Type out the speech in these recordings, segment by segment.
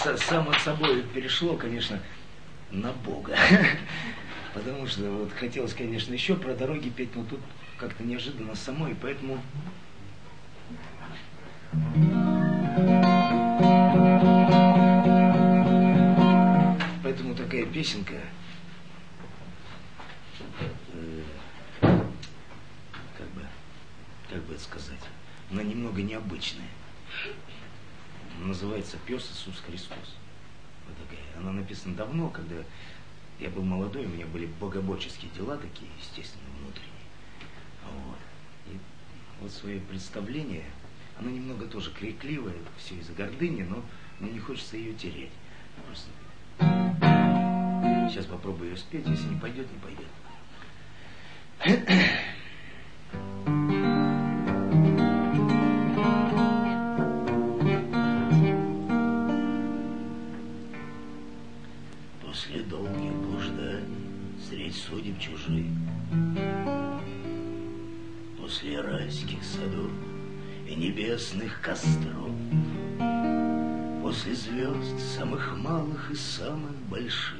само собой перешло, конечно, на Бога. Потому что вот хотелось, конечно, еще про дороги петь, но тут как-то неожиданно само, и поэтому... Поэтому такая песенка, как бы это сказать, она немного необычная. Называется «Пес Иисус Христос». Вот такая. Она написана давно, когда я был молодой, у меня были богоборческие дела такие, естественно, внутренние. Вот. И вот свое представление, оно немного тоже крикливое, все из-за гордыни, но мне не хочется ее терять. Просто... Сейчас попробую ее спеть, если не пойдет, не пойдет. После долгих блужданий средь судеб чужих, после райских садов и небесных костров, после звезд самых малых и самых больших,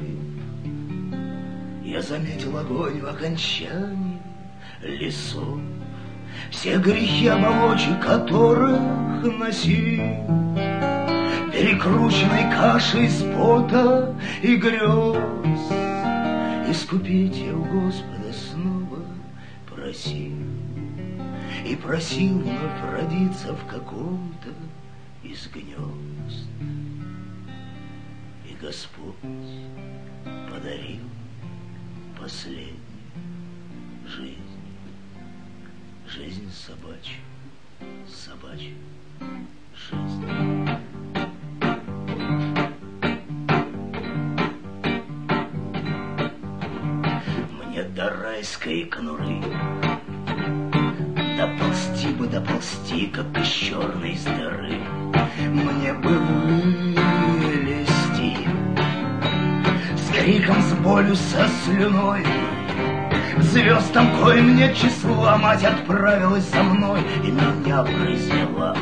я заметил огонь в окончании лесов, все грехи оболочек которых носил, перекрученной кашей из пота и грез. Искупить я у Господа снова просил, и просил вновь родиться в каком-то из гнезд. И Господь подарил последнюю жизнь собачью жизнь. Мне до райской конуры доползти, как из черной дыры. Мне бы вылезти с криком, с болью, со слюной. Звездам, коим нет числа, мать отправилась со мной и меня произвела.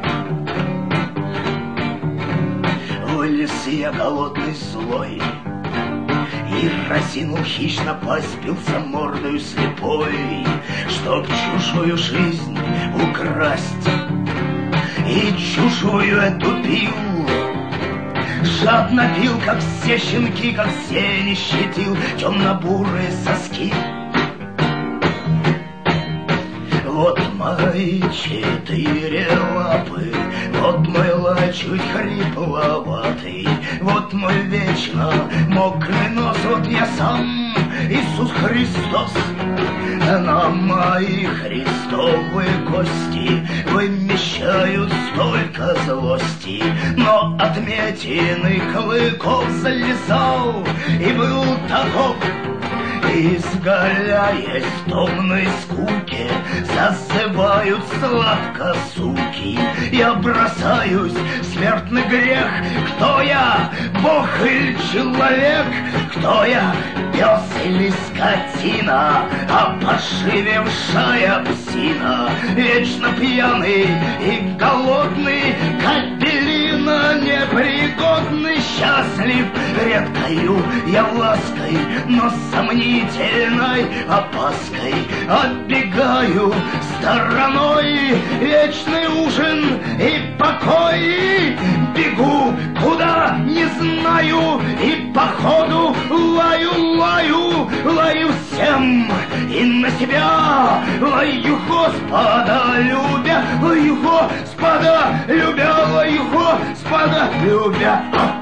Вылез я голодный, злой, и разинул хищно пасть, бился мордою слепой, чтоб чужую жизнь украсть и чужую эту пил. Жадно пил, как все щенки, как все не щадил темно-бурые соски. Вот мои 4 лапы, вот мой лай чуть хрипловатый, вот мой вечно мокрый нос, вот я сам, Иисус Христос. На мои христовые кости вымещают столько злости, но отметины клыков залезал и был таков. Изгаляясь в томной скуке, зазывают сладко суки. Я бросаюсь в смертный грех. Кто я, Бог или человек? Кто я, пес или скотина, опошивевшая псина? Вечно пьяный и голодный, капеллина непригодный, счастлив редкою я лаской, но сомнительной опаской оббегаю стороной вечный ужин и покой. Бегу, куда не знаю, и по ходу лаю всем и на себя. Лаю Господа любя, лаю Господа любя, лаю Господа любя.